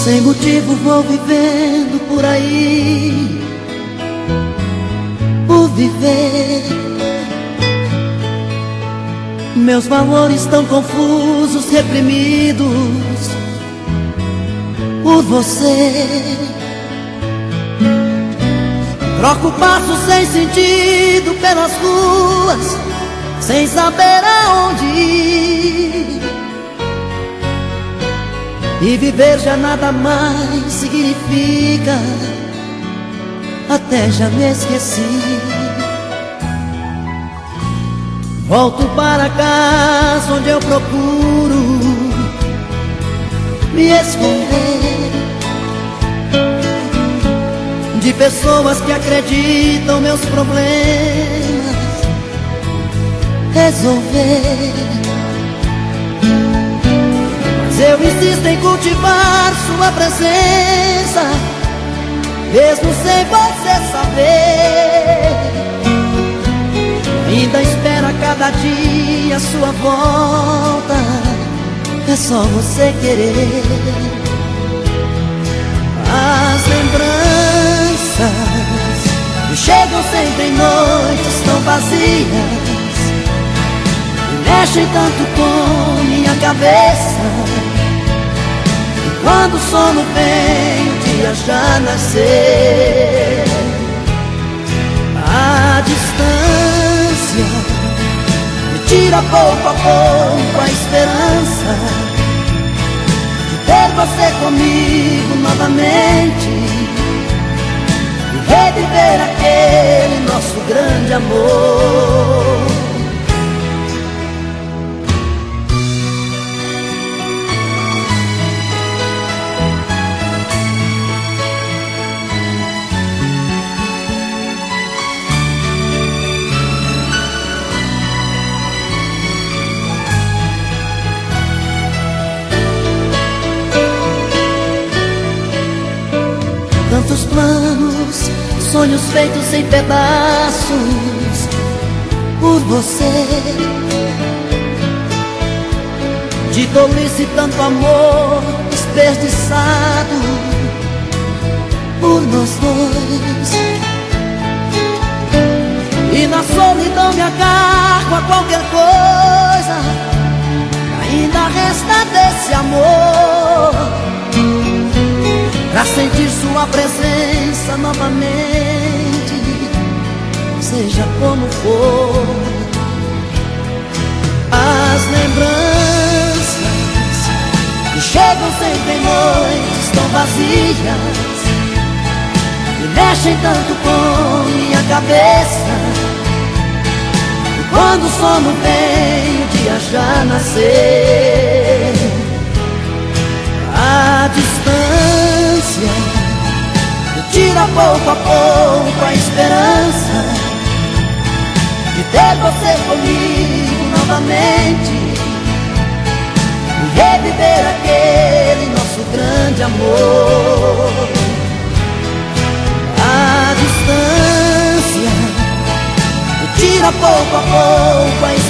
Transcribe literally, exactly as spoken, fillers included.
Sem motivo vou vivendo por aí, por viver. Meus valores tão confusos, reprimidos por você. Troco passos sem sentido pelas ruas, sem saber aonde ir. E viver já nada mais significa, até já me esqueci. Volto para casa onde eu procuro me esconder de pessoas que acreditam meus problemas resolver. Mas eu insisto em cultivar sua presença, mesmo sem você saber. Ainda espera cada dia sua volta, é só você querer. As lembranças que chegam sempre em noites tão vazias e mexem tanto com minha cabeça. E quando o sono vem, o dia já nasceu. A distância me tira pouco a pouco a esperança de ter você comigo novamente e reviver aquele nosso grande amor. Tantos planos, sonhos feitos em pedaços por você. De tolice tanto amor desperdiçado por nós dois. E na solidão me agarro a qualquer coisa, ainda resta desse amor, pra sentir sua presença novamente, seja como for. As lembranças que chegam sempre em noites tão vazias e mexem tanto com minha cabeça. E quando o sono vem, o dia já nasceu. A distância me tira pouco a pouco a esperança de ter você comigo novamente e reviver aquele nosso grande amor. A distância me tira pouco a pouco a esperança